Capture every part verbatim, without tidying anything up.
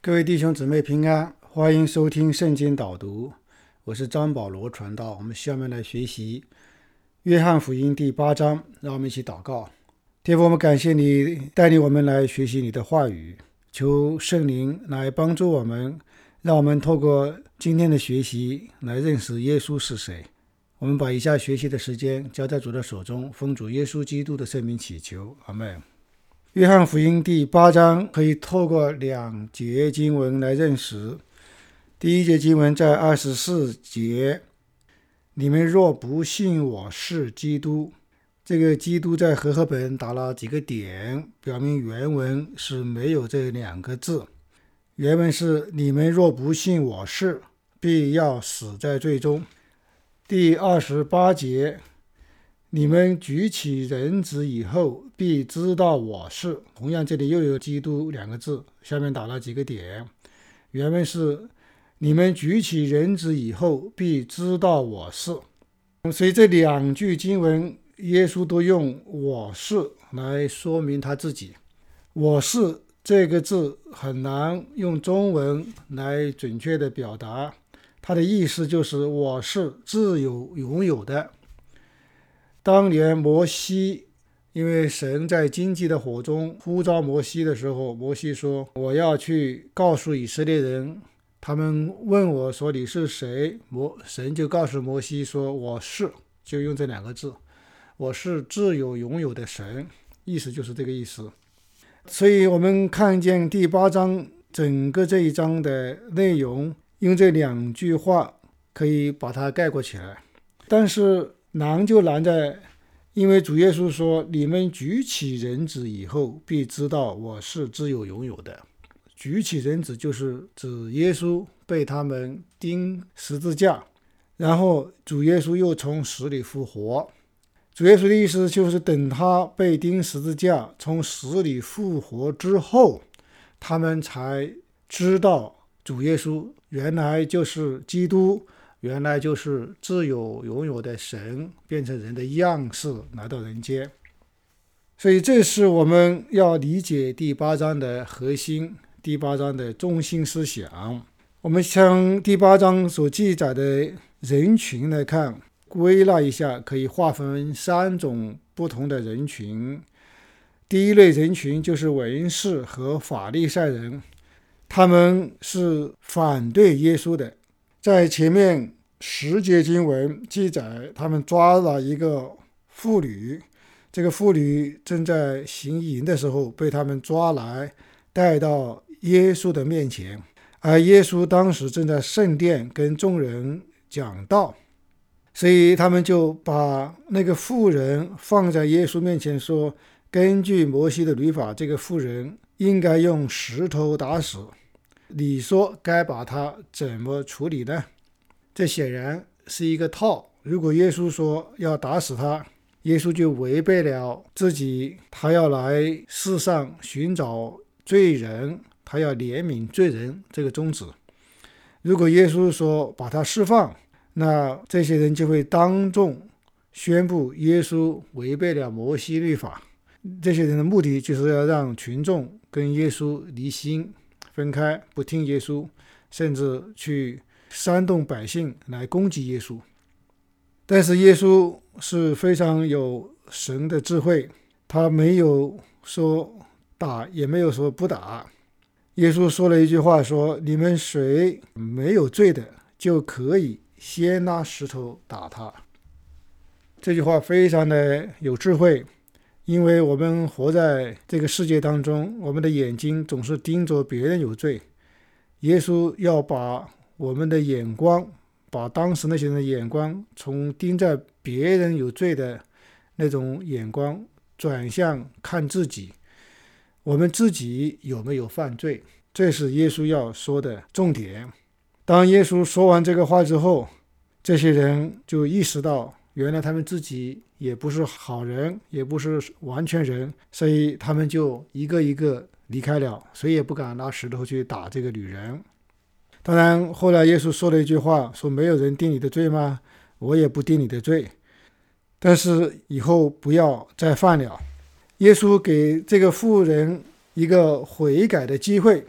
各位弟兄姊妹平安，欢迎收听圣经导读。我是张保罗传道。我们下面来学习约翰福音第八章，让我们一起祷告。天父，我们感谢你带领我们来学习你的话语，求圣灵来帮助我们，让我们透过今天的学习来认识耶稣是谁。我们把以下学习的时间交在主的手中，奉主耶稣基督的圣名祈求，阿们。约翰福音第八章可以透过两节经文来认识。第一节经文在二十四节，你们若不信我是基督，这个基督在和合本打了几个点，表明原文是没有这两个字。原文是你们若不信我是，必要死在罪中。第二十八节，你们举起人子以后，必知道我是。同样这里又有基督两个字，下面打了几个点。原文是你们举起人子以后，必知道我是。所以这两句经文耶稣都用我是来说明他自己。我是这个字很难用中文来准确的表达，它的意思就是我是自有拥有的。当年摩西，因为神在荆棘的火中呼召摩西的时候，摩西说我要去告诉以色列人，他们问我说你是谁，神就告诉摩西说我是，就用这两个字，我是自有拥有的神，意思就是这个意思。所以我们看见第八章整个这一章的内容，用这两句话可以把它概括起来。但是难就难在，因为主耶稣说你们举起人子以后，必知道我是自有拥有的。举起人子就是指耶稣被他们钉十字架，然后主耶稣又从死里复活。主耶稣的意思就是等他被钉十字架从死里复活之后，他们才知道主耶稣原来就是基督，原来就是自有拥有的神，变成人的样式来到人间。所以这是我们要理解第八章的核心，第八章的中心思想。我们将第八章所记载的人群来看，归纳一下，可以划分三种不同的人群。第一类人群就是文士和法利赛人，他们是反对耶稣的。在前面十节经文记载，他们抓了一个妇女，这个妇女正在行淫的时候被他们抓来带到耶稣的面前，而耶稣当时正在圣殿跟众人讲道，所以他们就把那个妇人放在耶稣面前说，根据摩西的律法，这个妇人应该用石头打死，你说该把她怎么处理呢？这显然是一个套。如果耶稣说要打死他，耶稣就违背了自己，他要来世上寻找罪人，他要怜悯罪人这个宗旨。如果耶稣说把他释放，那这些人就会当众宣布耶稣违背了摩西律法。这些人的目的就是要让群众跟耶稣离心分开，不听耶稣，甚至去煽动百姓来攻击耶稣。但是耶稣是非常有神的智慧，他没有说打，也没有说不打。耶稣说了一句话，说你们谁没有罪的，就可以先拿石头打他。这句话非常的有智慧，因为我们活在这个世界当中，我们的眼睛总是盯着别人有罪。耶稣要把我们的眼光，把当时那些人的眼光，从盯在别人有罪的那种眼光转向看自己，我们自己有没有犯罪，这是耶稣要说的重点。当耶稣说完这个话之后，这些人就意识到原来他们自己也不是好人，也不是完全人，所以他们就一个一个离开了，谁也不敢拿石头去打这个女人。当然后来耶稣说了一句话，说没有人定你的罪吗？我也不定你的罪，但是以后不要再犯了。耶稣给这个妇人一个悔改的机会，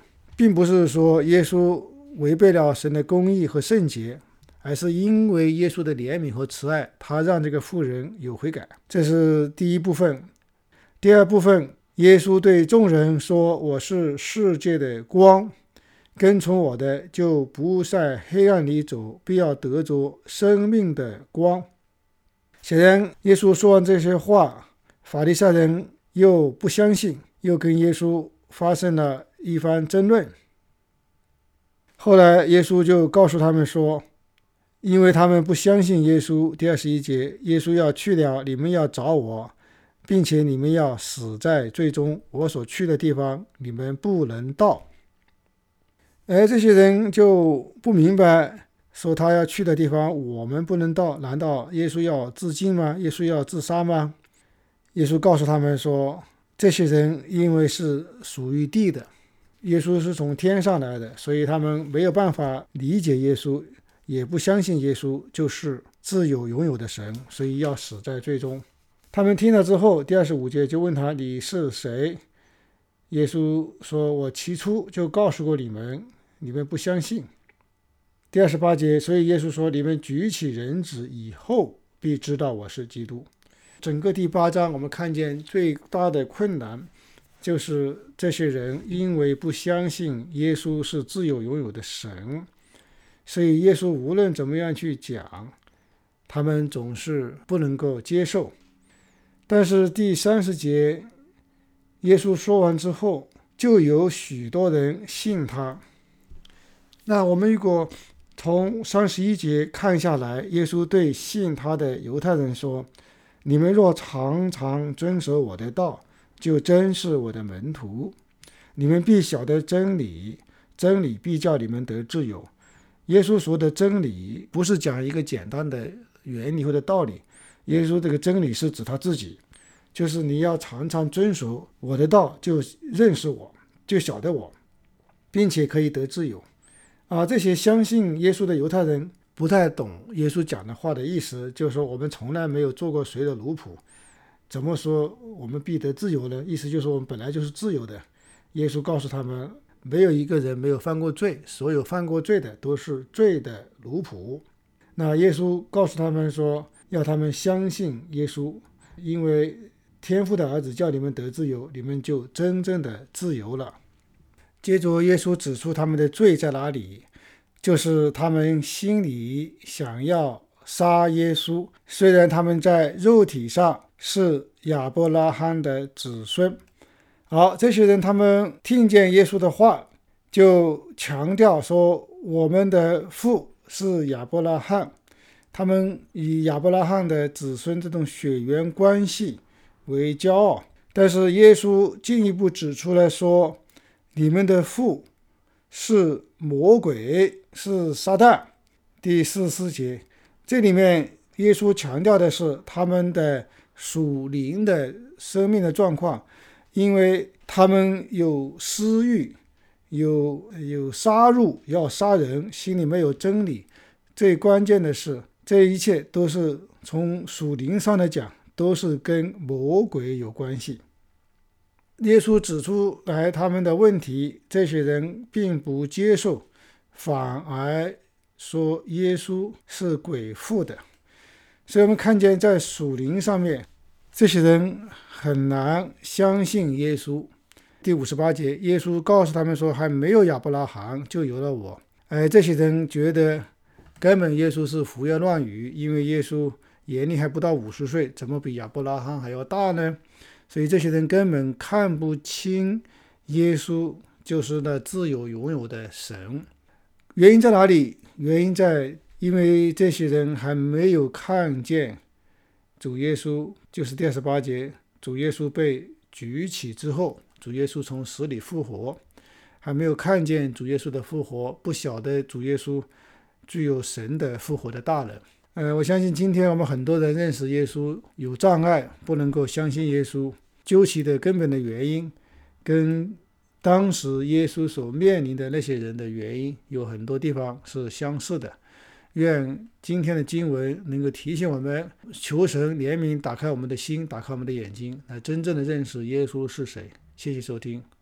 并不是说耶稣违背了神的公义和圣洁，而是因为耶稣的怜悯和慈爱，他让这个妇人有悔改。这是第一部分。第二部分，耶稣对众人说，我是世界的光，跟从我的就不在黑暗里走，必要得着生命的光。显然耶稣说完这些话，法利赛人又不相信，又跟耶稣发生了一番争论。后来耶稣就告诉他们说，因为他们不相信耶稣，第二十一节，耶稣要去了，你们要找我，并且你们要死在最终，我所去的地方你们不能到。而这些人就不明白，说他要去的地方我们不能到，难道耶稣要自尽吗？耶稣要自杀吗？耶稣告诉他们说，这些人因为是属于地的，耶稣是从天上来的，所以他们没有办法理解耶稣，也不相信耶稣就是自有永有的神，所以要死在最终。他们听了之后，第二十五节就问他，你是谁？耶稣说，我起初就告诉过你们，你们不相信。第二十八节，所以耶稣说，你们举起人子以后，必知道我是基督。整个第八章我们看见最大的困难就是这些人因为不相信耶稣是自有永有的神，所以耶稣无论怎么样去讲，他们总是不能够接受。但是第三十节耶稣说完之后，就有许多人信他。那我们如果从三十一节看下来，耶稣对信他的犹太人说，你们若常常遵守我的道，就真是我的门徒，你们必晓得真理，真理必叫你们得自由。耶稣说的真理不是讲一个简单的原理或者道理，耶稣这个真理是指他自己，就是你要常常遵守我的道，就认识我，就晓得我，并且可以得自由。啊，这些相信耶稣的犹太人不太懂耶稣讲的话的意思，就是说我们从来没有做过谁的奴仆，怎么说我们必得自由呢？意思就是我们本来就是自由的。耶稣告诉他们，没有一个人没有犯过罪，所有犯过罪的都是罪的奴仆。那耶稣告诉他们说，要他们相信耶稣，因为天父的儿子叫你们得自由，你们就真正的自由了。接着耶稣指出他们的罪在哪里，就是他们心里想要杀耶稣，虽然他们在肉体上是亚伯拉罕的子孙。好，这些人他们听见耶稣的话，就强调说我们的父是亚伯拉罕，他们以亚伯拉罕的子孙这种血缘关系为骄傲。但是耶稣进一步指出来说，你们的父是魔鬼，是撒旦。第四十四节，这里面耶稣强调的是他们的属灵的生命的状况，因为他们有私欲，有有杀戮，要杀人，心里没有真理。最关键的是，这一切都是从属灵上来讲，都是跟魔鬼有关系。耶稣指出来他们的问题，这些人并不接受，反而说耶稣是鬼附的。所以我们看见在属灵上面，这些人很难相信耶稣。第五十八节，耶稣告诉他们说，还没有亚伯拉罕就有了我。而这些人觉得根本耶稣是胡言乱语，因为耶稣年龄还不到五十岁，怎么比亚伯拉罕还要大呢？所以这些人根本看不清耶稣就是那自有永有的神。原因在哪里？原因在因为这些人还没有看见主耶稣，就是第二十八节，主耶稣被举起之后，主耶稣从死里复活，还没有看见主耶稣的复活，不晓得主耶稣具有神的复活的大能。呃，我相信今天我们很多人认识耶稣有障碍，不能够相信耶稣，究其的根本的原因跟当时耶稣所面临的那些人的原因有很多地方是相似的。愿今天的经文能够提醒我们，求神怜悯，打开我们的心，打开我们的眼睛，来真正的认识耶稣是谁。谢谢收听。